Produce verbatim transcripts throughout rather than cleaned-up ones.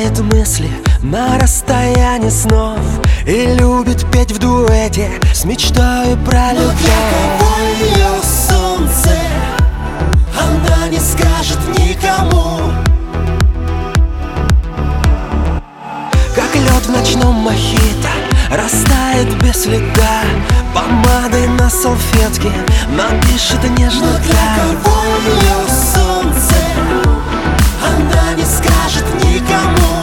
читает мысли на расстоянии снов и любит петь в дуэте с мечтой про любовь. Но для кого ее солнце, она не скажет никому. Как лед в ночном мохито растает без следа, помадой на салфетке напишет нежно. Но для кого ее солнце, она не скажет никому.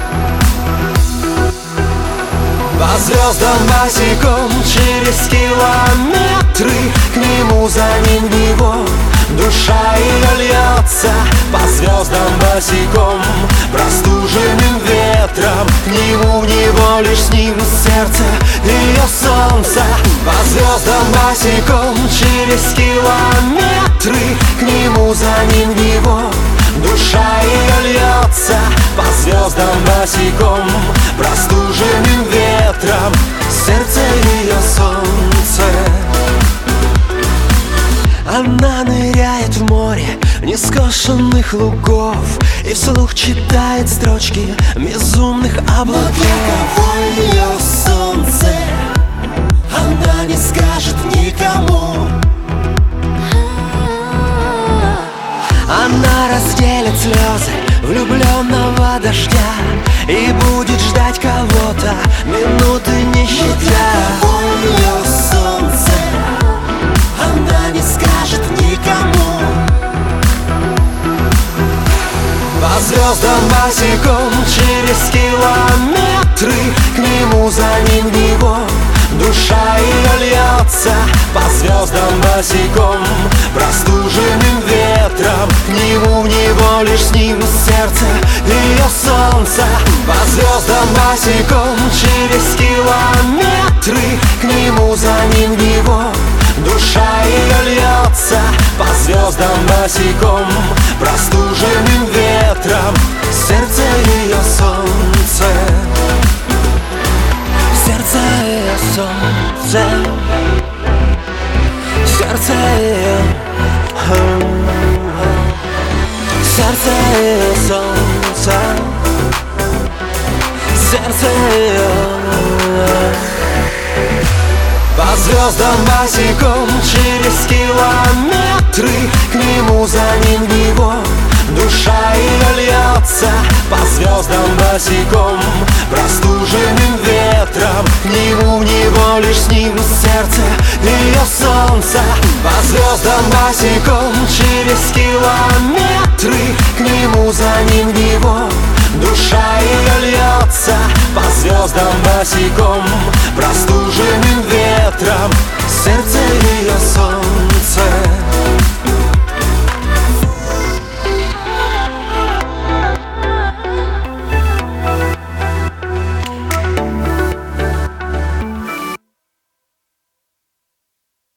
По звездам босиком через километры, к нему, за ним, в него душа ее льется. По звездам босиком, простуженным ветром, к нему, в него, лишь с ним сердце ее солнце. По звездам босиком через километры, к нему, за ним, в него душа ее льется. По звездам босиком, простуженным ветром, сердце ее солнце. Она ныряет в море нескошенных лугов и вслух читает строчки безумных облаков. Но для кого ее солнце, она не скажет никому. Она разделит слезы влюбленного дождя и будет ждать кого-то, минуты не считая. Но для кого ее солнце, она не скажет никому. По звездам босиком через километры, к нему, за ним, в него душа ее льется. По звездам босиком, простуженным ветром, к нему, в него, лишь с ним сердце ее солнце. По звездам босиком через километры, к нему, за ним, в него душа ее льется. По звездам босиком, простуженным ветром, сердце ее солнце. Сердце ее солнце, сердце ее, сердце ее солнце, сердце ее. По звездам босиком через километры, к нему, за ним, в него душа ее льется. По звездам босиком, простуженным ветром, к нему, в него, лишь с ним сердце ее солнце. По звездам босиком через километры, к нему, за ним, в него душа ее льется. По звездам босиком, простуженным ветром, сердце ее солнце.